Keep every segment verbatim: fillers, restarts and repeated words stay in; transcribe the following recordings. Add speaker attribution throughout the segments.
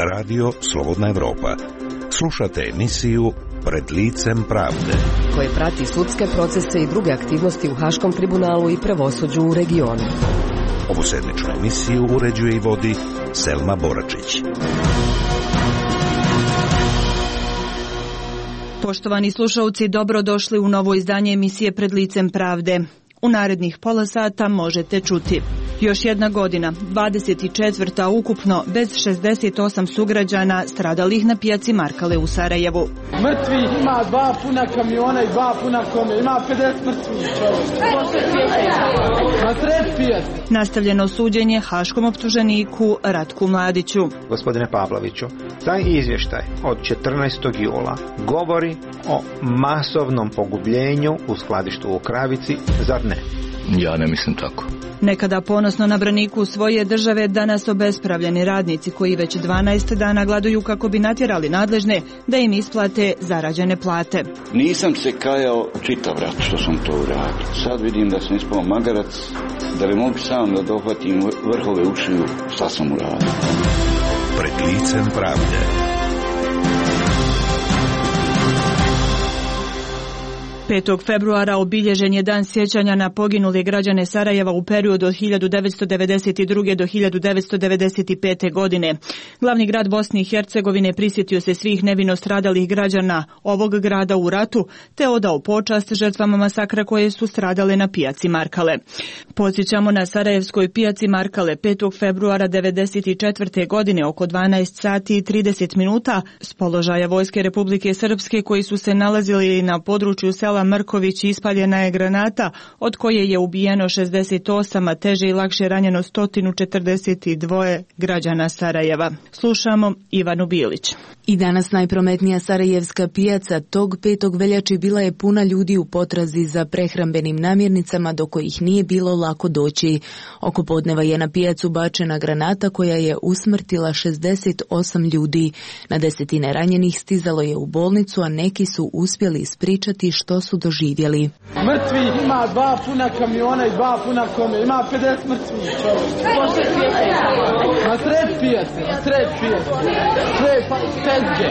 Speaker 1: Radio Slobodna Evropa. Slušate emisiju Pred licem pravde,
Speaker 2: koje prati sudske procese i druge aktivnosti u Haškom tribunalu i pravosuđu u regionu.
Speaker 1: Ovu sedmičnu emisiju uređuje i vodi Selma Boračić.
Speaker 3: Poštovani slušalci, dobrodošli u novo izdanje emisije Pred licem pravde. U narednih pola sata možete čuti: još jedna godina, dvadeset četvrta ukupno, bez šezdeset osam sugrađana stradalih na pijaci Markale u Sarajevu.
Speaker 4: Mrtvi ima dva puna kamiona i dva puna kome, ima pedeset mrtvih čovjek. Na sred pijaci.
Speaker 3: Nastavljeno suđenje haškom optuženiku Ratku Mladiću.
Speaker 5: Gospodine Pavloviću, taj izvještaj od četrnaestog jula govori o masovnom pogubljenju u skladištu u Kravici, zar ne?
Speaker 6: Ja ne mislim tako.
Speaker 3: Nekada ponosno na braniku svoje države, danas obespravljeni radnici koji već dvanaest dana gladuju kako bi natjerali nadležne da im isplate zarađene plate.
Speaker 7: Nisam se kajao čitav rat što sam to uradio. Sad vidim da sam ispao magarac, da li mogu sam da dohvatim vrhove ušiju, šta sam uradio.
Speaker 1: Pred licem pravde.
Speaker 3: petog februara obilježen je dan sjećanja na poginule građane Sarajeva u periodu od hiljadu devetsto devedeset druge do hiljadu devetsto devedeset pete. godine. Glavni grad Bosne i Hercegovine prisjetio se svih nevino stradalih građana ovog grada u ratu, te odao počast žrtvama masakra koje su stradale na pijaci Markale. Podsjećamo, na sarajevskoj pijaci Markale petog februara devedeset četvrte. godine oko dvanaest sati i trideset minuta s položaja Vojske Republike Srpske koji su se nalazili na području sela Mrković ispaljena je granata od koje je ubijeno šezdeset osam, a teže i lakše ranjeno sto četrdeset dva građana Sarajeva. Slušamo Ivanu Bilić.
Speaker 8: I danas najprometnija sarajevska pijaca tog petog veljače bila je puna ljudi u potrazi za prehrambenim namirnicama do kojih nije bilo lako doći. Oko podneva je na pijacu bačena granata koja je usmrtila šezdeset osam ljudi. Na desetine ranjenih stizalo je u bolnicu, a neki su uspjeli ispričati što su doživjeli.
Speaker 4: Mrtvi ima dva puna kamiona i dva puna kome, ima pedeset mrtvih čovjek. Na sred pijace, na sred pijace. Sve pa, tezge,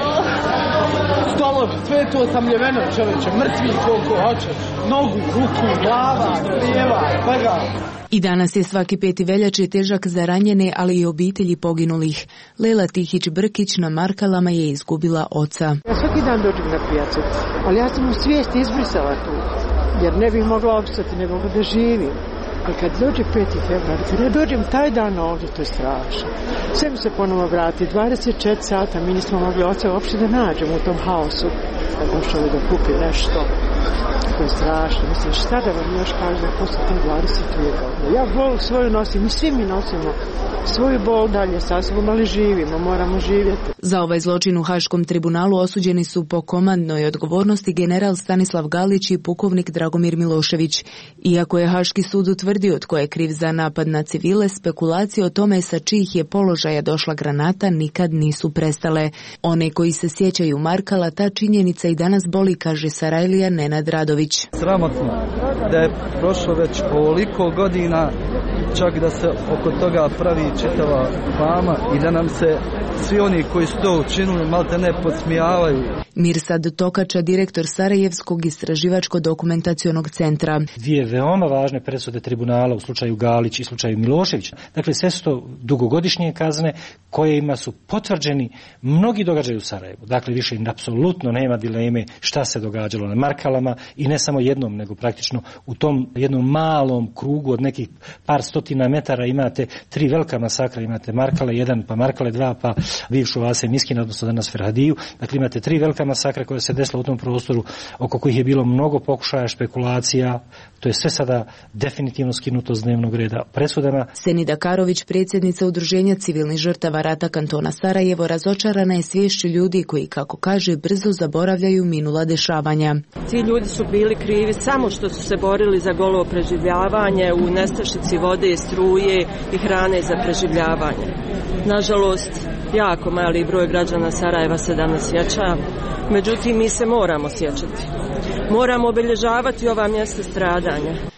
Speaker 4: stolovi, sve to osamljeveno čovječe, mrtvi koliko hoćeš. Nogu, ruku, glava, lijeva, svega.
Speaker 8: I danas je svaki peti veljače težak za ranjene, ali i obitelji poginulih. Lela Tihić-Brkić na Markalama je izgubila oca.
Speaker 9: Ja svaki dan dođem na pijacu, ali ja sam u svijesti izbrisala tu, jer ne bih mogla opstati, ne mogu da živim. Ali kad dođe peti februar, kad ja dođem taj dan ovdje, to je strašno. Sve mi se ponovo vrati, dvadeset četiri sata mi nismo mogli oca uopšte da nađemo u tom haosu. Da došao da kupi nešto. To je strašno. Mislim, šta da vam još kažem posle te dvadeset dvije godine. Ja bol svoju nosim i svi mi nosimo svoju bol dalje sa sobom, ali živimo, moramo živjeti.
Speaker 8: Za ovaj zločin u Haškom tribunalu osuđeni su po komandnoj odgovornosti general Stanislav Galić i pukovnik Dragomir Milošević. Iako je Haški sud utvrdio tko je kriv za napad na civile, spekulacije o tome sa čijih je položaja došla granata nikad nisu prestale. One koji se sjećaju Markala, ta činjenica i danas boli, kaže Sarajlija Nenad Radović.
Speaker 10: Sramotno da je prošlo već ovoliko godina, čak da se oko toga pravi čitava fama i da nam se svi oni koji su to učinili malte ne podsmijavaju.
Speaker 8: Mirsad Tokača, direktor Sarajevskog istraživačko-dokumentacionog centra.
Speaker 11: Dvije veoma važne presude tribunala u slučaju Galić i slučaju Milošević. Dakle, sve su to dugogodišnje kazne kojima su potvrđeni mnogi događaji u Sarajevu. Dakle, više apsolutno nema dileme šta se događalo na Markalama i ne samo jednom, nego praktično u tom jednom malom krugu od nekih par stotina metara imate tri velika masakra. Imate Markale jedan, pa Markale dva, pa bivšu Vase Miskina, odnosno danas Ferhadiju. Dakle, imate tri velika masakra koja se desila u tom prostoru, oko kojih je bilo mnogo pokušaja, špekulacija. To je sve sada definitivno skinuto s dnevnog reda presudama.
Speaker 8: Senida Karović, predsjednica Udruženja civilnih žrtava rata kantona Sarajevo, razočarana je sviješću ljudi koji, kako kaže, brzo zaboravljaju minula dešavanja.
Speaker 12: Ti ljudi su bili krivi samo što su se borili za golo preživljavanje u nestašici vode, struje i hrane za preživljavanje. Nažalost, jako mali broj građana Sarajeva se danas sjeća, međutim mi se moramo sjećati. Moramo obilježavati ova mjesta stradanja.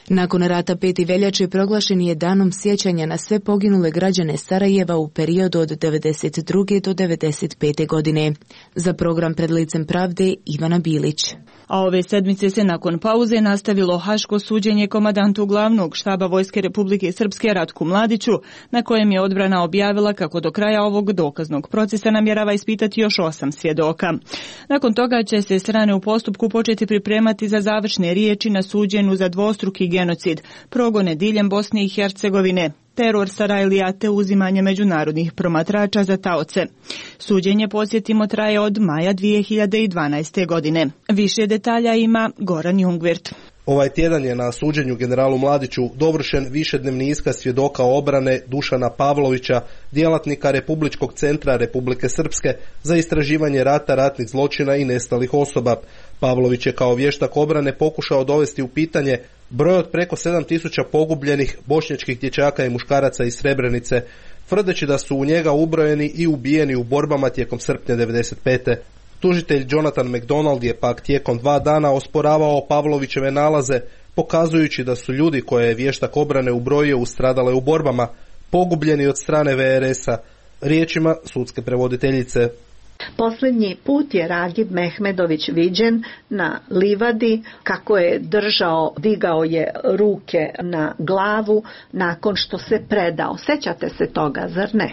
Speaker 8: Nakon rata peti veljače proglašen je danom sjećanja na sve poginule građane Sarajeva u periodu od devedeset druge do devedeset pete godine. Za program Pred licem pravde Ivana Bilić.
Speaker 3: A ove sedmice se nakon pauze nastavilo haško suđenje komandantu glavnog štaba Vojske Republike Srpske Ratku Mladiću, na kojem je odbrana objavila kako do kraja ovog dokaznog procesa namjerava ispitati još osam svjedoka. Nakon toga će se strane u postupku početi pripremati za završne riječi na suđenju za dvostruki genocid, progone diljem Bosne i Hercegovine, teror Sarajlija te uzimanje međunarodnih promatrača za taoce. Suđenje, podsjetimo, traje od maja dvije hiljade dvanaeste. godine. Više detalja ima Goran Jungwirth.
Speaker 6: Ovaj tjedan je na suđenju generalu Mladiću dovršen višednevni iskaz svjedoka obrane Dušana Pavlovića, djelatnika Republičkog centra Republike Srpske za istraživanje rata, ratnih zločina i nestalih osoba. Pavlović je kao vještak obrane pokušao dovesti u pitanje broj od preko sedam tisuća pogubljenih bošnjačkih dječaka i muškaraca iz Srebrenice, tvrdeći da su u njega ubrojeni i ubijeni u borbama tijekom srpnja devedeset pete. Tužitelj Jonathan McDonald je pak tijekom dva dana osporavao Pavlovićeve nalaze, pokazujući da su ljudi koje je vještak obrane ubrojio stradale u borbama, pogubljeni od strane V R S-a. Riječima sudske prevoditeljice:
Speaker 13: Posljednji put je Ragib Mehmedović viđen na livadi kako je držao, digao je ruke na glavu nakon što se predao. Sjećate se toga, zar ne?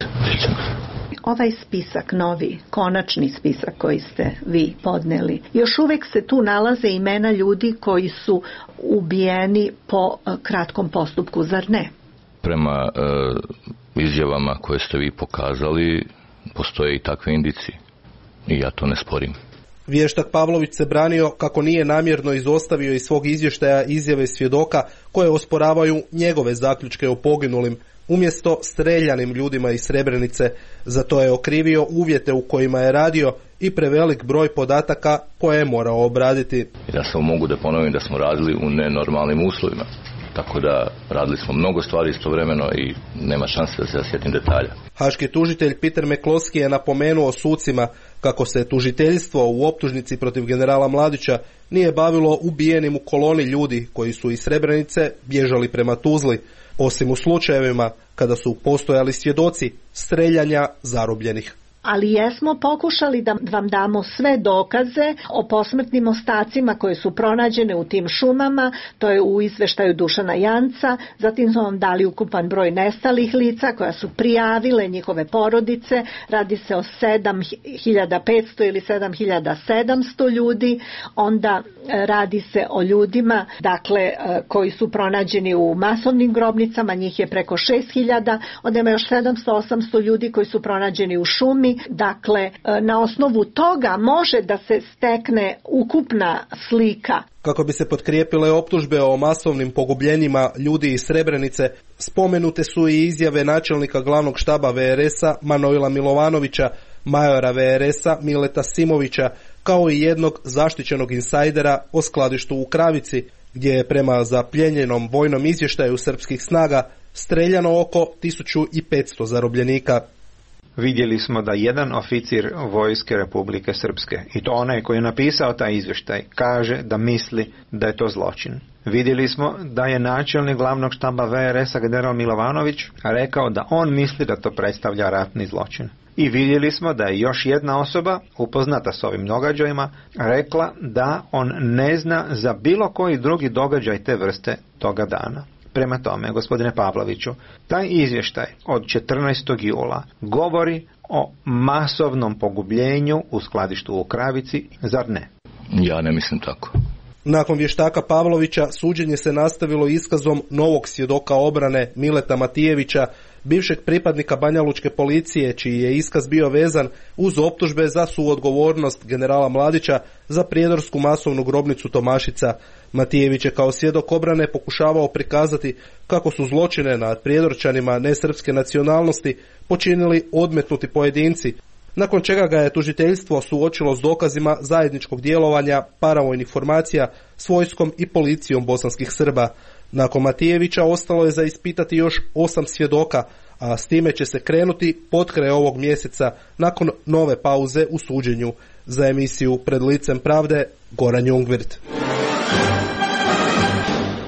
Speaker 13: Ovaj spisak, novi, konačni spisak koji ste vi podneli, još uvijek se tu nalaze imena ljudi koji su ubijeni po kratkom postupku, zar ne?
Speaker 14: Prema e, izjavama koje ste vi pokazali, postoje i takve indicije i ja to ne sporim.
Speaker 6: Vještak Pavlović se branio kako nije namjerno izostavio iz svog izvještaja izjave svjedoka koje osporavaju njegove zaključke o poginulim, umjesto streljanim ljudima iz Srebrenice. Za to je okrivio uvjete u kojima je radio i prevelik broj podataka koje je morao obraditi.
Speaker 14: Ja samo mogu da ponovim da smo radili u nenormalnim uslovima, tako da radili smo mnogo stvari istovremeno i nema šanse da se sjetim detalja.
Speaker 6: Haški tužitelj Peter McCloskey je napomenuo sucima kako se tužiteljstvo u optužnici protiv generala Mladića nije bavilo ubijenim u koloni ljudi koji su iz Srebrenice bježali prema Tuzli, osim u slučajevima kada su postojali svjedoci streljanja zarobljenih.
Speaker 13: Ali jesmo pokušali da vam damo sve dokaze o posmrtnim ostacima koje su pronađene u tim šumama, to je u izveštaju Dušana Janca, zatim smo vam dali ukupan broj nestalih lica koja su prijavile njihove porodice, radi se o sedam hiljada petsto ili sedam hiljada sedamsto ljudi, onda radi se o ljudima dakle koji su pronađeni u masovnim grobnicama, njih je preko šest hiljada, onda ima još sedamsto osamsto ljudi koji su pronađeni u šumi. Dakle, na osnovu toga može da se stekne ukupna slika.
Speaker 6: Kako bi se potkrijepile optužbe o masovnim pogubljenjima ljudi iz Srebrenice, spomenute su i izjave načelnika glavnog štaba V R S-a Manojla Milovanovića, majora V R S-a Mileta Simovića, kao i jednog zaštićenog insajdera o skladištu u Kravici, gdje je prema zapljenjenom vojnom izvještaju srpskih snaga streljano oko tisuću petsto zarobljenika.
Speaker 5: Vidjeli smo da jedan oficir Vojske Republike Srpske, i to onaj koji je napisao taj izvještaj, kaže da misli da je to zločin. Vidjeli smo da je načelnik glavnog štaba V R S-a general Milovanović rekao da on misli da to predstavlja ratni zločin. I vidjeli smo da je još jedna osoba upoznata s ovim događajima rekla da on ne zna za bilo koji drugi događaj te vrste toga dana. Prema tome, gospodine Pavloviću, taj izvještaj od četrnaestog jula govori o masovnom pogubljenju u skladištu u Kravici, zar ne?
Speaker 14: Ja ne mislim tako.
Speaker 6: Nakon vještaka Pavlovića suđenje se nastavilo iskazom novog svjedoka obrane Mileta Matijevića, bivšeg pripadnika banjalučke policije, čiji je iskaz bio vezan uz optužbe za suodgovornost generala Mladića za prijedorsku masovnu grobnicu Tomašica. Matijević je kao svjedok obrane pokušavao prikazati kako su zločine nad prijedorčanima nesrpske nacionalnosti počinili odmetnuti pojedinci, nakon čega ga je tužiteljstvo suočilo s dokazima zajedničkog djelovanja paravojnih formacija s vojskom i policijom bosanskih Srba. Nakon Matijevića ostalo je za ispitati još osam svjedoka, a s time će se krenuti potkraj ovog mjeseca nakon nove pauze u suđenju. Za emisiju Pred licem pravde, Goran Jungwirth.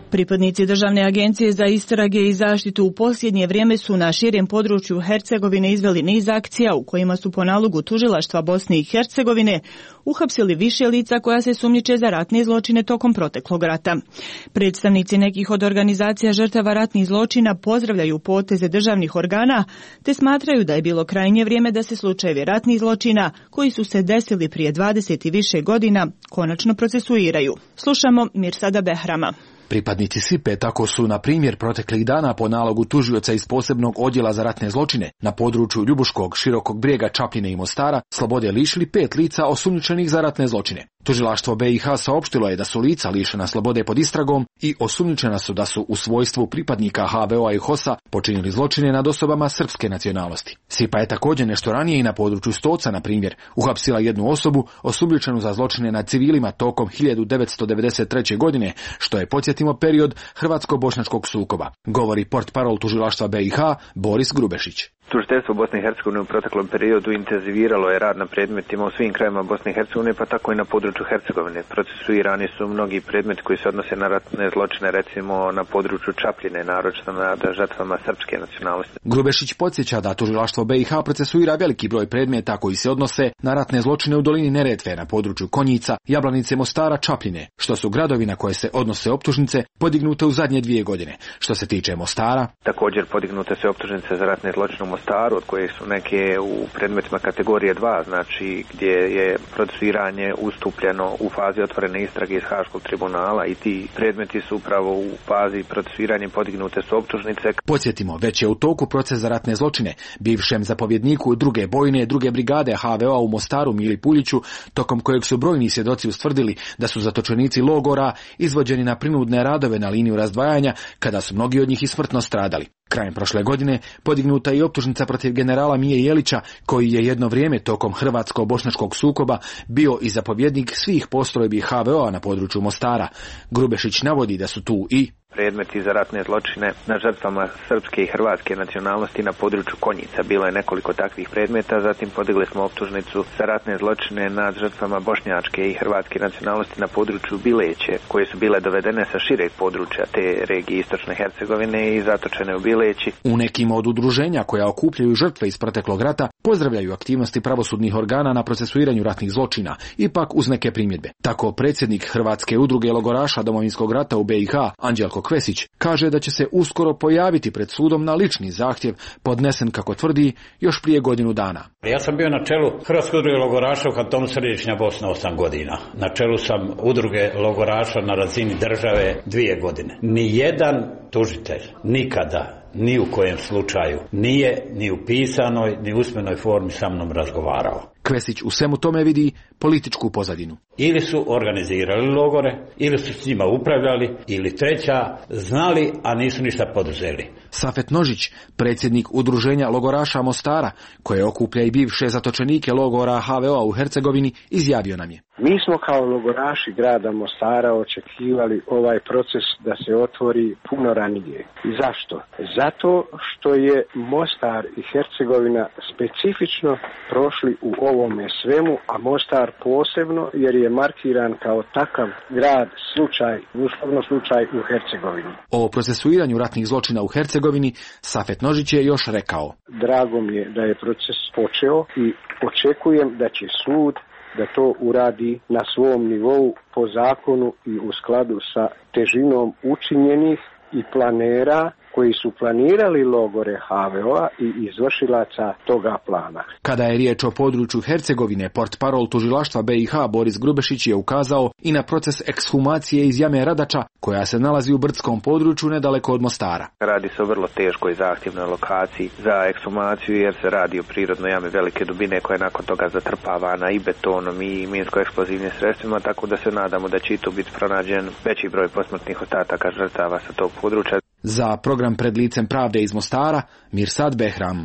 Speaker 3: Pripadnici Državne agencije za istrage i zaštitu u posljednje vrijeme su na širem području Hercegovine izveli niz akcija u kojima su po nalogu tužilaštva Bosne i Hercegovine uhapsili više lica koja se sumnjiče za ratne zločine tokom proteklog rata. Predstavnici nekih od organizacija žrtava ratnih zločina pozdravljaju poteze državnih organa te smatraju da je bilo krajnje vrijeme da se slučajevi ratnih zločina koji su se desili prije dvadeset i više godina konačno procesuiraju. Slušamo Mirsada Behrama.
Speaker 15: Pripadnici S I P E tako su, na primjer, proteklih dana po nalogu tužioca iz posebnog odjela za ratne zločine na području Ljubuškog, Širokog Brijega, Čapljine i Mostara slobode lišili pet lica osumnjičenih za ratne zločine. Tužilaštvo B i H saopštilo je da su lica lišena slobode pod istragom i osumnjičena su da su u svojstvu pripadnika H V O-a i H O S-a počinili zločine nad osobama srpske nacionalnosti. S I P A je također nešto ranije i na području Stoca, na primjer, uhapsila jednu osobu osumnjičenu za zločine nad civilima tokom hiljadu devetsto devedeset treće. godine, što je, podsjetimo, period hrvatsko-bošnjačkog sukoba, govori portparol tužilaštva B i H Boris Grubešić.
Speaker 5: Tužiteljstvo Bosne i Hercegovine u proteklom periodu intenziviralo je rad na predmetima u svim krajevima Bosne i Hercegovine, pa tako i na području Hercegovine. Procesuirani su mnogi predmeti koji se odnose na ratne zločine, recimo na području Čapljine, naročito nad žrtvama srpske nacionalnosti.
Speaker 15: Grubešić podsjeća da tužilaštvo B i H procesuira veliki broj predmeta koji se odnose na ratne zločine u dolini Neretve, na području Konjica, Jablanice, Mostara, Čapljine, što su gradovi na koje se odnose optužnice podignute u zadnje dvije godine. Što se tiče Mostara,
Speaker 5: također podignute se optužnice za ratne zločine u Mostaru, od koje su neke u predmetima kategorije dva, znači gdje je procesuiranje ustupljeno u fazi otvorene istrage iz Haškog tribunala, i ti predmeti su upravo u fazi procesuiranja podignute su optužnice.
Speaker 15: Podsjetimo, već je u toku proces za ratne zločine bivšem zapovjedniku druge bojne druge brigade H V O-a u Mostaru Mili Puljiću, tokom kojeg su brojni svjedoci ustvrdili da su zatočenici logora izvođeni na prinudne radove na liniju razdvajanja, kada su mnogi od njih i smrtno stradali. Krajem prošle godine podignuta je optužnica protiv generala Mije Jelića, koji je jedno vrijeme tokom hrvatsko-bošnjačkog sukoba bio i zapovjednik svih postrojbi H V O-a na području Mostara. Grubešić navodi da su tu i
Speaker 5: predmeti za ratne zločine na žrtvama srpske i hrvatske nacionalnosti na području Konjica. Bilo je nekoliko takvih predmeta, zatim podigli smo optužnicu za ratne zločine nad žrtvama bošnjačke i hrvatske nacionalnosti na području Bileće, koje su bile dovedene sa šireg područja te regije istočne Hercegovine i zatočene u Bileći.
Speaker 15: U nekim od udruženja koja okupljaju žrtve iz proteklog rata pozdravljaju aktivnosti pravosudnih organa na procesuiranju ratnih zločina, ipak uz neke primjedbe. Tako predsjednik Hrvatske udruge logoraša Domovinskog rata u B i H, Anđelko Kvesić, kaže da će se uskoro pojaviti pred sudom na lični zahtjev podnesen, kako tvrdi, još prije godinu dana.
Speaker 16: Ja sam bio na čelu Hrvatske udruge logoraša u kantonu Središnja Bosna osam godina. Na čelu sam udruge logoraša na razini države dvije godine. Nijedan tužitelj nikada, ni u kojem slučaju, nije ni u pisanoj ni usmenoj formi sa mnom razgovarao.
Speaker 15: Kvesić u svemu tome vidi političku pozadinu.
Speaker 16: Ili su organizirali logore, ili su s njima upravljali, ili treća, znali, a nisu ništa poduzeli.
Speaker 15: Safet Nožić, predsjednik udruženja logoraša Mostara, koje okuplja i bivše zatočenike logora H V O-a u Hercegovini, izjavio nam je:
Speaker 17: Mi smo kao logoraši grada Mostara očekivali ovaj proces da se otvori puno ranije. I zašto? Zato što je Mostar i Hercegovina specifično prošli u ovome svemu, a Mostar posebno jer je markiran kao takav grad, slučaj, uslovno slučaj u Hercegovini.
Speaker 15: O procesuiranju ratnih zločina u Hercegovini Safet Nožić je još rekao:
Speaker 17: Drago mi je da je proces počeo i očekujem da će sud da to uradi na svom nivou po zakonu i u skladu sa težinom učinjenih i planera koji su planirali logore H V O-a i izvršilaca toga plana.
Speaker 15: Kada je riječ o području Hercegovine, portparol tužilaštva B i H Boris Grubešić je ukazao i na proces ekshumacije iz jame Radača, koja se nalazi u brdskom području nedaleko od Mostara.
Speaker 5: Radi se o vrlo teškoj i zahtjevnoj lokaciji za ekshumaciju, jer se radi o prirodnoj jami velike dubine koja je nakon toga zatrpavana i betonom i minsko-eksplozivnim sredstvima, tako da se nadamo da će tu biti pronađen veći broj posmrtnih ostataka žrtava sa tog područja.
Speaker 15: Za program Pred licem pravde iz Mostara, Mirsad Behram.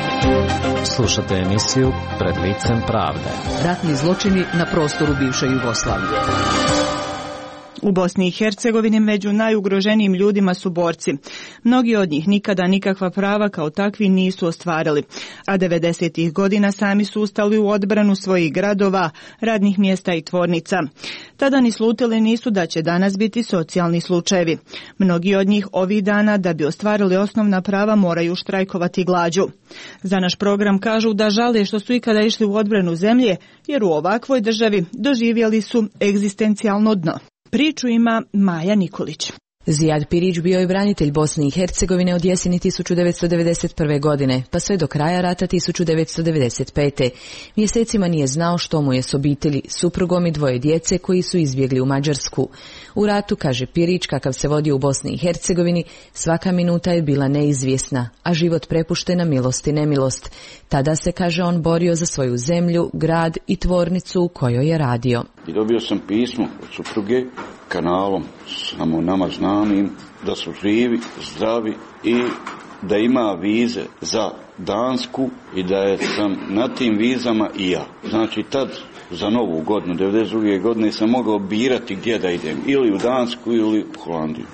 Speaker 18: Slušate emisiju Pred licem pravde.
Speaker 2: Ratni zločini na prostoru bivše Jugoslavije.
Speaker 3: U Bosni i Hercegovini među najugroženijim ljudima su borci. Mnogi od njih nikada nikakva prava kao takvi nisu ostvarili, a devedesetih godina sami su ustali u odbranu svojih gradova, radnih mjesta i tvornica. Tada ni slutili nisu da će danas biti socijalni slučajevi. Mnogi od njih ovih dana da bi ostvarili osnovna prava moraju štrajkovati glađu. Za naš program kažu da žale što su ikada išli u odbranu zemlje, jer u ovakvoj državi doživjeli su egzistencijalno dno. Priču ima Maja Nikolić.
Speaker 19: Zijad Pirić bio je branitelj Bosne i Hercegovine od jeseni tisuću devetsto devedeset prve. godine, pa sve do kraja rata tisuću devetsto devedeset pete. Mjesecima nije znao što mu je s obitelji, suprugom i dvoje djece koji su izbjegli u Mađarsku. U ratu, kaže Pirić, kakav se vodio u Bosni i Hercegovini, svaka minuta je bila neizvjesna, a život prepušten na milost i nemilost. Tada se, kaže on, borio za svoju zemlju, grad i tvornicu u kojoj je radio.
Speaker 7: I dobio sam pismo od supruge, kanalom samo nama znanim, da su živi, zdravi i da ima vize za Dansku i da je sam na tim vizama i ja. Znači tad za novu godinu, devedeset druge. godine sam mogao birati gdje da idem, ili u Dansku ili u Holandiju.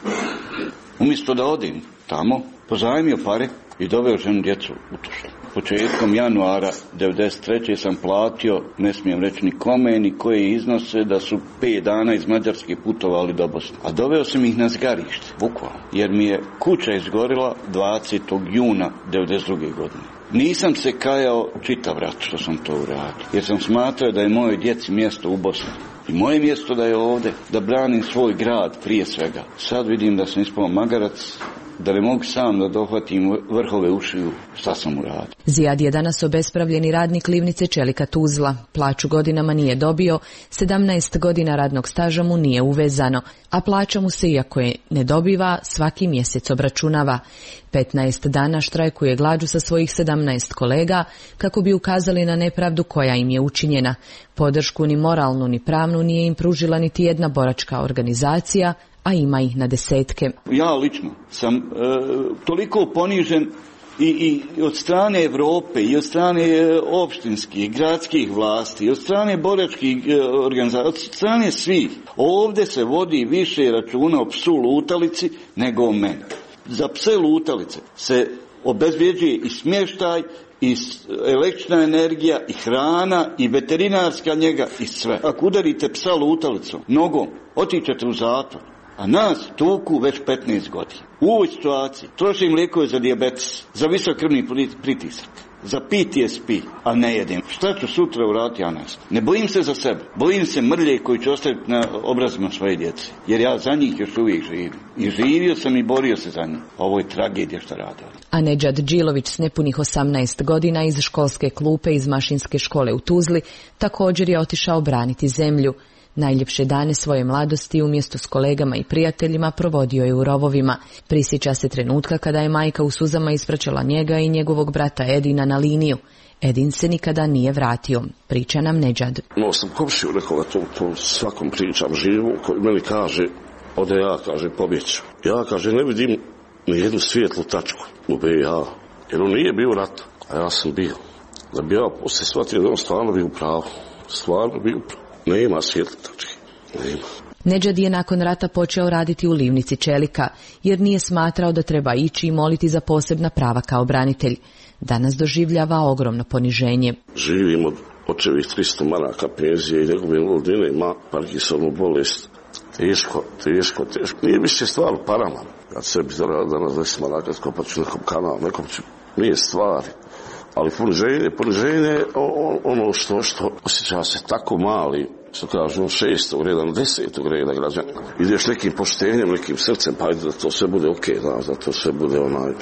Speaker 7: Umjesto da odim tamo, pozajmio pare i doveo ženu djecu u Tuzlu. Početkom januara devedeset treće. sam platio, ne smijem reći ni kome, ni koje iznose, da su pet dana iz Mađarske putovali do Bosne. A doveo sam ih na zgarište, bukvalno, jer mi je kuća izgorila dvadesetog juna devedeset druge. godine. Nisam se kajao čitav rat što sam to uradio, jer sam smatrao da je moje djeci mjesto u Bosni. I moje mjesto da je ovdje, da branim svoj grad prije svega. Sad vidim da sam ispao magarac, da ne mogu sam da dohvatim vrhove ušiju, šta sam uradio.
Speaker 19: Zijad je danas obespravljeni radnik livnice Čelika Tuzla. Plaću godinama nije dobio, sedamnaest godina radnog staža mu nije uvezano, a plaća mu se, iako je ne dobiva, svaki mjesec obračunava. petnaest dana štrajkuje glađu sa svojih sedamnaest kolega kako bi ukazali na nepravdu koja im je učinjena. Podršku ni moralnu ni pravnu nije im pružila niti jedna boračka organizacija, a ima ih na desetke.
Speaker 7: Ja lično sam e, toliko ponižen i, i od strane Europe, i od strane e, opštinskih, gradskih vlasti, i od strane boračkih e, organizacija, od strane svih. Ovdje se vodi više računa o psu lutalici nego o meni. Za pse lutalice se obezvređuje i smještaj, i električna energija, i hrana, i veterinarska njega, i sve. Ako udarite psa lutalicom, nogom, otičete u zatvor. A nas tuku već petnaest godina. U ovoj situaciji trošim lijekove za dijabetes, za visok krvni pritisak, za P T S P, a ne jedem. Šta ću sutra uraditi, ja ne znam. Ne bojim se za sebe, bojim se mrlje koji ću ostaviti na obrazima svoje djece. Jer ja za njih još uvijek živim. I živio sam i borio se za njih. Ovo je tragedija što rade.
Speaker 19: A Nedžad Džilović s nepunih osamnaest godina iz školske klupe iz Mašinske škole u Tuzli također je otišao braniti zemlju. Najljepše dane svoje mladosti umjesto s kolegama i prijateljima provodio je u rovovima. Prisjeća se trenutka kada je majka u suzama ispraćala njega i njegovog brata Edina na liniju. Edin se nikada nije vratio, priča nam Nedžad.
Speaker 20: No sam komšiju nekoga, to, to svakom pričam živu, koji meni kaže, ode ja, kaže, pobjeću. Ja, kaže, ne vidim ni jednu svijetlu tačku u B i H, jer on nije bio rat, a ja sam bio. Da bi ja poslije shvatio da on stvarno bio u pravu, stvarno bio u pravu. Nema svijetla tačke, nema.
Speaker 19: Nedžad je nakon rata počeo raditi u livnici Čelika, jer nije smatrao da treba ići i moliti za posebna prava kao branitelj. Danas doživljava ogromno poniženje.
Speaker 20: Živim od očevih tristo maraka penzije i njegove invalidine, ima Parkinsovu bolest. Teško, teško, teško. Nije više stvar u parama. Kad sebi zarada danas deset maraka skopat ću nekom kanal, nekom ću, nije stvari. Ali poniženje, poniženje ono što, što osjeća se tako mali, što kažu šestog reda, na desetog reda građana. Ideš nekim poštenjem, nekim srcem, pa ajde da to sve bude okej, okay, da, da to sve bude onaj...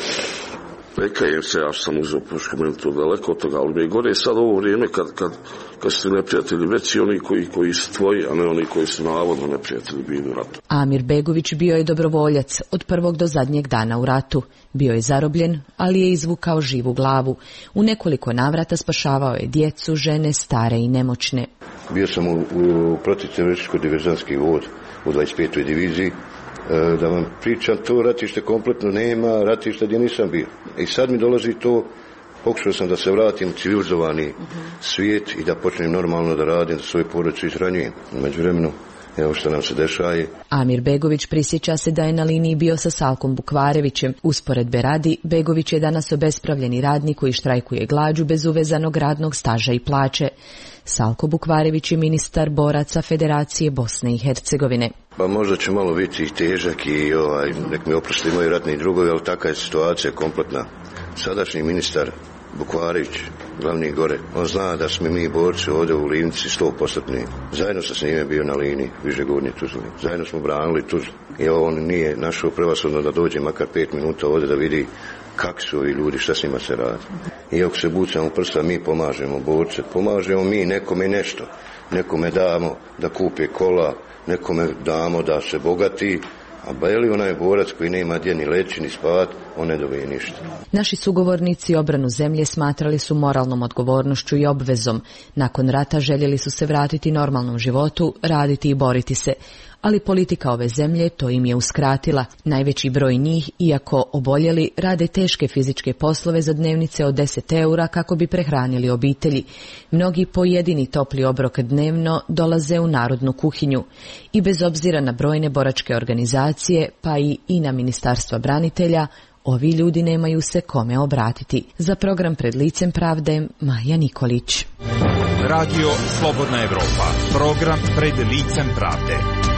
Speaker 20: Nekajem se, ja sam uzeo pušku, meni to daleko od toga, ali mi je gore sad ovo vrijeme kad, kad, kad su neprijatelji veći oni koji, koji su tvoji, a ne oni koji su navodno neprijatelji bili u ratu.
Speaker 19: Amir Begović bio je dobrovoljac od prvog do zadnjeg dana u ratu. Bio je zarobljen, ali je izvukao živu glavu. U nekoliko navrata spašavao je djecu, žene, stare i nemoćne.
Speaker 21: Bio sam u, u protivterorističko-diverzantski vod u dvadeset petoj diviziji. Da vam pričam, to ratište kompletno nema, ratište gdje nisam bio. I sad mi dolazi to, pokušao sam da se vratim u civilizovani uh-huh. svijet i da počnem normalno da radim, da svoju porodicu izhranjujem. Među vremenu evo što nam se dešaje.
Speaker 19: Amir Begović prisjeća se da je na liniji bio sa Salkom Bukvarevićem. Usporedbe radi, Begović je danas obespravljeni radnik koji štrajkuje glađu bez uvezanog radnog staža i plaće. Salko Bukvarević je ministar boraca Federacije Bosne i Hercegovine.
Speaker 21: Pa možda će malo biti i težak i ovaj, nek mi oprosti moji ratni drugovi, ali takva je situacija kompletna. Sadašnji ministar Bukvarević, glavni gore, on zna da smo mi borci ovdje u Livnici sto posto. Zajedno sam s njime bio na liniji Višegornje Tuzle. Zajedno smo branili Tuzlu. I on nije našao prevashodno da dođe makar pet minuta ovdje da vidi kakvi su ovi ljudi, šta s njima se radi. I ako se bucamo u prsta, mi pomažemo borce, pomažemo mi nekome nešto. Nekome damo da kupe kola, nekome damo da se bogati, a beli onaj borac koji nema gdje ni leći ni spavat, on ne dobije ništa.
Speaker 19: Naši sugovornici obranu zemlje smatrali su moralnom odgovornošću i obvezom. Nakon rata željeli su se vratiti normalnom životu, raditi i boriti se. Ali politika ove zemlje to im je uskratila. Najveći broj njih, iako oboljeli, rade teške fizičke poslove za dnevnice od deset eura kako bi prehranili obitelji. Mnogi pojedini topli obrok dnevno dolaze u narodnu kuhinju. I bez obzira na brojne boračke organizacije, pa i, i na Ministarstva branitelja, ovi ljudi nemaju se kome obratiti. Za program Pred licem pravde, Maja Nikolić.
Speaker 1: Radio Slobodna Evropa. Program Pred licem pravde.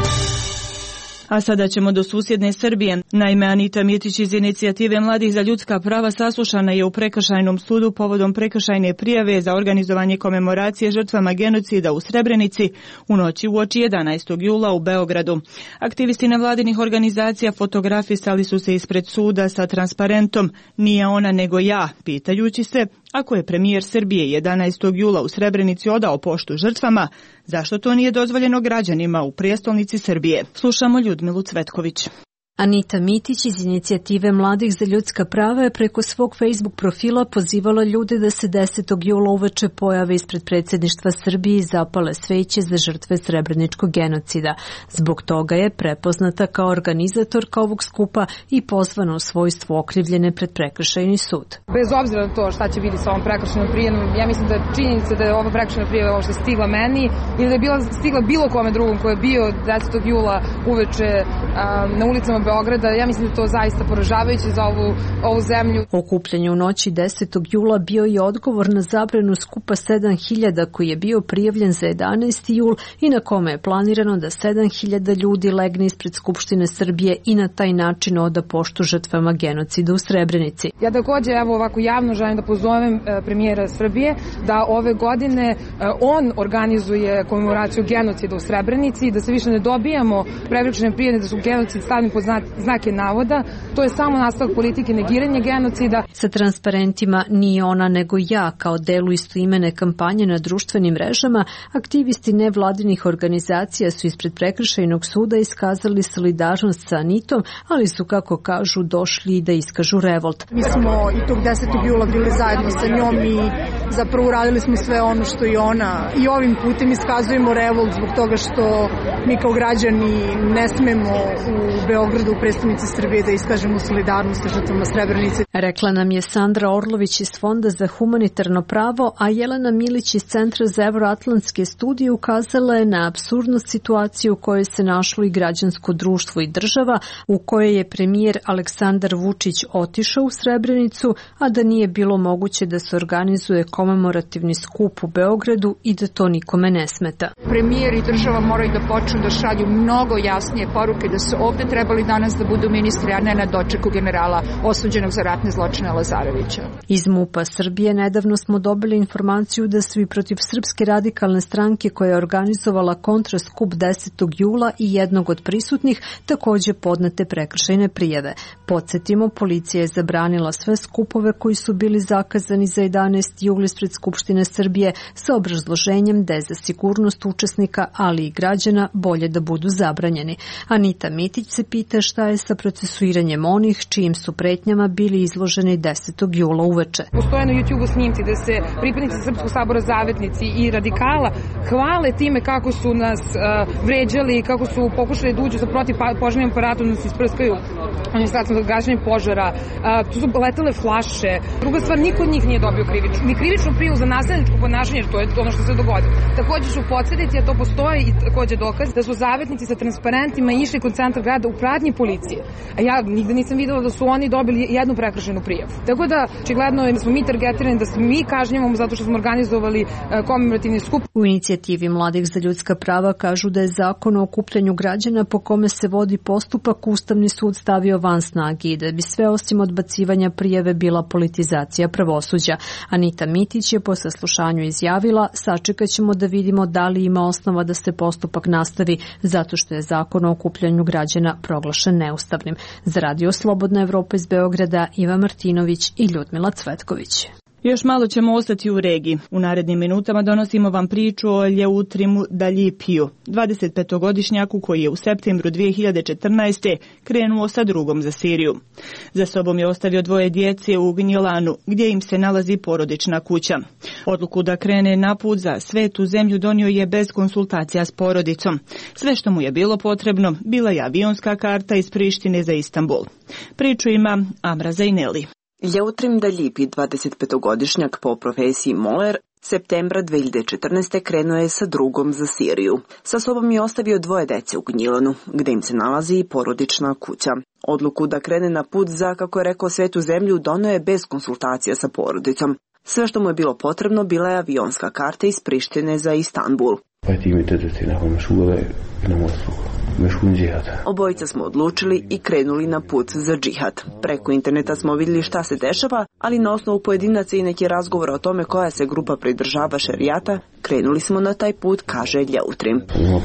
Speaker 3: A sada ćemo do susjedne Srbije. Naime, Anita Mitić iz inicijative Mladih za ljudska prava saslušana je u prekršajnom sudu povodom prekršajne prijave za organizovanje komemoracije žrtvama genocida u Srebrenici u noći uoči jedanaestog jula u Beogradu. Aktivisti nevladinih organizacija fotografisali su se ispred suda sa transparentom "Nije ona nego ja", pitajući se, ako je premijer Srbije jedanaestog jula u Srebrenici odao poštu žrtvama, zašto to nije dozvoljeno građanima u prijestolnici Srbije? Slušamo Ljudmilu Cvetković.
Speaker 22: Anita Mitić iz inicijative Mladih za ljudska prava je preko svog Facebook profila pozivala ljude da se desetog jula uveče pojave ispred predsjedništva Srbije i zapale sveće za žrtve srebreničkog genocida. Zbog toga je prepoznata kao organizatorka ovog skupa i pozvana u svojstvu okrivljene pred prekršajni sud.
Speaker 23: Bez obzira na to šta će biti sa ovom prekršajnom prijavom, ja mislim da je činjenica da je ova prekršajna prijava ovo što je stigla meni ili da je bila stigla bilo kome drugom ko je bio desetog jula uveče a, na ulicama Beograda, ja mislim da je to zaista poražavajuće za ovu, ovu zemlju.
Speaker 22: Okupljanje u noći desetog jula bio je odgovor na zabranu skupa sedam hiljada koji je bio prijavljen za jedanaesti jul i na kome je planirano da sedam hiljada ljudi legne ispred Skupštine Srbije i na taj način oda poštu žrtvama genocida u Srebrenici.
Speaker 23: Ja također evo ovako javno želim da pozovem e, premijera Srbije da ove godine e, on organizuje komemoraciju genocida u Srebrenici i da se više ne dobijamo prekršajne prijave da su genocid stavljeni pod znake navoda. To je samo nastavak politike negiranja genocida.
Speaker 22: Sa transparentima "Nije ona nego ja" kao delu istoimene kampanje na društvenim mrežama, aktivisti nevladinih organizacija su ispred prekršajnog suda iskazali solidarnost sa Anitom, ali su, kako kažu, došli da iskažu revolt.
Speaker 24: Mi smo i tog desetog jula bili zajedno sa njom i zapravo uradili smo sve ono što i ona, i ovim putem iskazujemo revolt zbog toga što mi kao građani ne smemo u Beogradu, u predstavnici Srbije, da iskažemo solidarnost sa žrtvama Srebrenice.
Speaker 22: Rekla nam je Sandra Orlović iz Fonda za humanitarno pravo, a Jelena Milić iz Centra za evroatlantske studije ukazala je na apsurdnost situacije u kojoj se našlo i građansko društvo i država, u kojoj je premijer Aleksandar Vučić otišao u Srebrenicu, a da nije bilo moguće da se organizuje komemorativni skup u Beogradu i da to nikome ne smeta.
Speaker 24: Premijer i država moraju da počnu da šalju mnogo jasnije poruke da su ovde trebali danas da budu ministri, a ne na dočeku generala osuđenog za ratne zločine Lazarevića.
Speaker 22: Iz MUP-a Srbije nedavno smo dobili informaciju da su i protiv Srpske radikalne stranke koja je organizovala kontraskup desetog jula i jednog od prisutnih takođe podnete prekršajne prijave. Podsjetimo, policija je zabranila sve skupove koji su bili zakazani za jedanaesti jul ispred Skupštine Srbije sa obrazloženjem da je za sigurnost učesnika, ali i građana, bolje da budu zabranjeni. Anita Mitić se pita šta je sa procesuiranjem onih čijim su pretnjama bili izloženi desetog jula uveče.
Speaker 23: Postoje na YouTube snimci da se pripadnici Srpskog sabora, zavetnici i radikala hvale time kako su nas uh, vređali, kako su pokušali da uđu sa protivpožarnim aparatom da se isprskaju administracijom za gašenje požara, tu su letele flaše. Druga stvar, niko od njih nije dobio krivičnu, ni krivičnu prijavu za nasilničko ponašanje, jer to je ono što se dogodilo. Takođe ću podsjetiti, a to postoji i takođe dokaz, da su zavetnici sa transparentima išli kod centra grada u pratnji policije. A ja nigde nisam videla da su oni dobili jednu prekršajnu prijavu. Tako da, očigledno je da smo mi targetirani, da se mi kažnjavamo zato što smo organizovali komemorativni skup.
Speaker 22: U inicijativi Mladih za ljudska prava kažu da je zakon o okupljanju građana po kome se vodi postupak Ustavni sud stavio van snage i da bi sve osim odbacivanja prijave bila politizacija pravosuđa. Anita Mitić je po saslušanju izjavila: sačekat ćemo da vidimo da li ima osnova da se postupak nastavi zato što je zakon o okupljanju građana proglašen neustavnim. Za Radio Slobodna Evropa iz Beograda, Iva Martinović i Ljudmila Cvetković.
Speaker 3: Još malo ćemo ostati u regiji. U narednim minutama donosimo vam priču o Ljeutrimu Daljipiju, dvadesetpetogodišnjaku koji je u septembru dve hiljade četrnaeste. krenuo sa drugom za Siriju. Za sobom je ostavio dvoje djece u Gnjilanu, gdje im se nalazi porodična kuća. Odluku da krene na put za svetu zemlju donio je bez konsultacija s porodicom. Sve što mu je bilo potrebno bila je avionska karta iz Prištine za Istanbul. Priču ima Amra Zajneli.
Speaker 4: Ljeutrim Daljipi, dvadesetpetogodišnjak po profesiji moler, septembra dve hiljade četrnaeste. krenuo je sa drugom za Siriju. Sa sobom je ostavio dvoje dece u Gnjilanu, gde im se nalazi i porodična kuća. Odluku da krene na put za, kako je rekao, svetu zemlju donio je bez konsultacija sa porodicom. Sve što mu je bilo potrebno bila je avionska karta iz Prištine za Istanbul. Obojica smo odlučili i krenuli na put za džihad. Preko interneta smo vidjeli šta se dešava, ali na osnovu pojedinaca i neki razgovora o tome koja se grupa pridržava šerijata, krenuli smo na taj put, kaže Ljeutrim.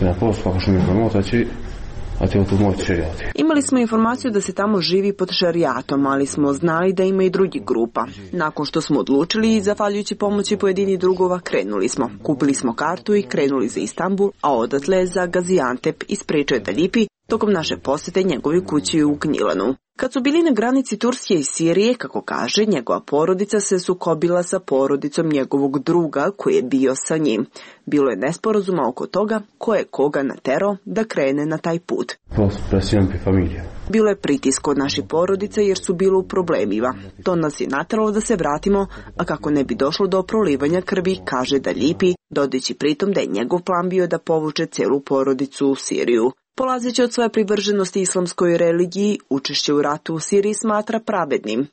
Speaker 4: Imali smo informaciju da se tamo živi pod šerijatom, ali smo znali da ima i drugih grupa. Nakon što smo odlučili i zahvaljujući pomoći pojedini drugova, krenuli smo. Kupili smo kartu i krenuli za Istanbul, a odatle za Gaziantep, ispričao je Daljipi tokom naše posjete njegovi kući u Gnjilanu. Kad su bili na granici Turske i Sirije, kako kaže, njegova porodica se sukobila sa porodicom njegovog druga koji je bio sa njim. Bilo je nesporazuma oko toga ko je koga naterao da krene na taj put. Bilo je pritisk od naših porodica jer su bilo u problemima. To nas je nateralo da se vratimo, a kako ne bi došlo do prolivanja krvi, kaže Daljipi, dodajući pritom da je njegov plan bio da povuče celu porodicu u Siriju. Polazeći od svoje privrženosti islamskoj religiji, učešće u ratu u Siriji smatra pravednim.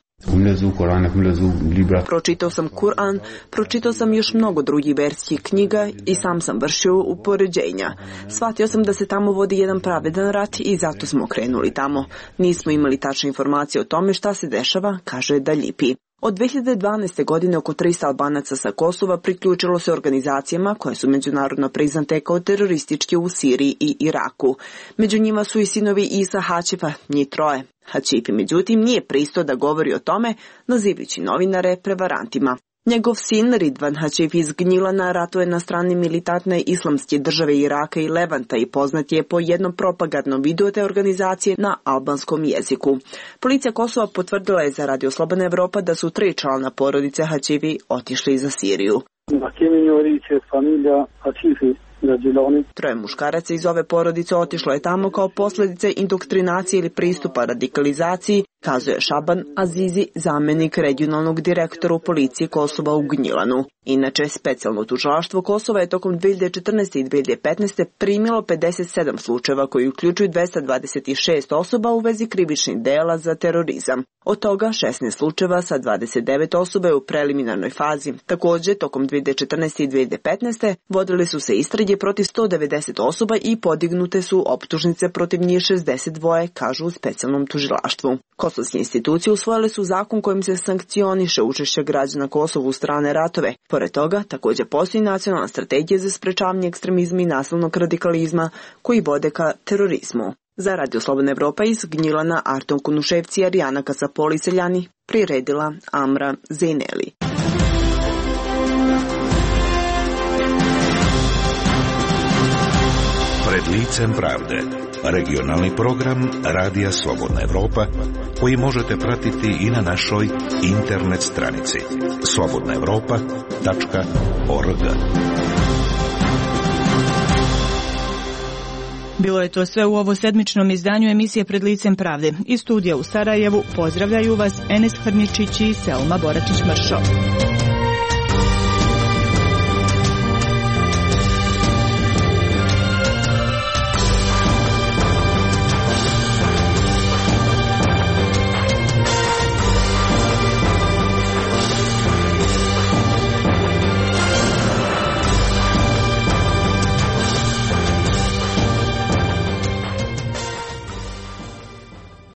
Speaker 4: Pročitao sam Kur'an, pročitao sam još mnogo drugih verskih knjiga i sam sam vršio upoređenja. Shvatio sam da se tamo vodi jedan pravedan rat i zato smo krenuli tamo. Nismo imali tačne informacije o tome šta se dešava, kaže Daljipi. Od dve hiljade dvanaeste. godine oko trista Albanaca sa Kosova priključilo se organizacijama koje su međunarodno priznate kao terorističke u Siriji i Iraku. Među njima su i sinovi Isa Hačifa, njih troje. Hačipi, međutim, nije pristao da govori o tome, nazivajući novinare prevarantima. Njegov sin Ridvan Hačif iz Gnjilana ratuje na strani militantne islamske države Iraka i Levanta i poznat je po jednom propagandnom videu te organizacije na albanskom jeziku. Policija Kosova potvrdila je za Radio Slobodna Evropa da su tri člana porodice Hačifi otišli za Siriju. Troje muškaraca iz ove porodice otišlo je tamo kao posljedice indoktrinacije ili pristupa radikalizaciji, kazuje Šaban Azizi, zamjenik regionalnog direktora u policiji Kosova u Gnjilanu. Inače, specijalno tužilaštvo Kosova je tokom dve hiljade četrnaeste. i dve hiljade petnaeste. primilo pedeset sedam slučajeva koji uključuju dvesta dvadeset šest osoba u vezi krivičnih dela za terorizam. Od toga šesnaest slučajeva sa dvadeset devet osoba je u preliminarnoj fazi. Također, tokom dve hiljade četrnaeste. i dve hiljade petnaeste. vodili su se istrage protiv sto devedeset osoba i podignute su optužnice protiv njih šezdeset dva, kažu u specijalnom tužilaštvu. Kosovske institucije usvojile su zakon kojim se sankcioniše učešće građana Kosova u strane ratove. Pored toga, također postoji nacionalna strategija za sprečavanje ekstremizma i nasilnog radikalizma koji vode ka terorizmu. Za Radio Slobodna Evropa iz Gnjilana, Arton Kunuševci, Arijana Kasapoli, Seljani, priredila Amra Zejneli.
Speaker 9: Pred licem pravde. Regionalni program Radija Slobodna Evropa koji možete pratiti i na našoj internet stranici slobodna evropa tačka org.
Speaker 3: Bilo je to sve u ovo sedmičnom izdanju emisije Pred licem pravde. Iz studija u Sarajevu pozdravljaju vas Enes Hrničić i Selma Boračić-Mršo.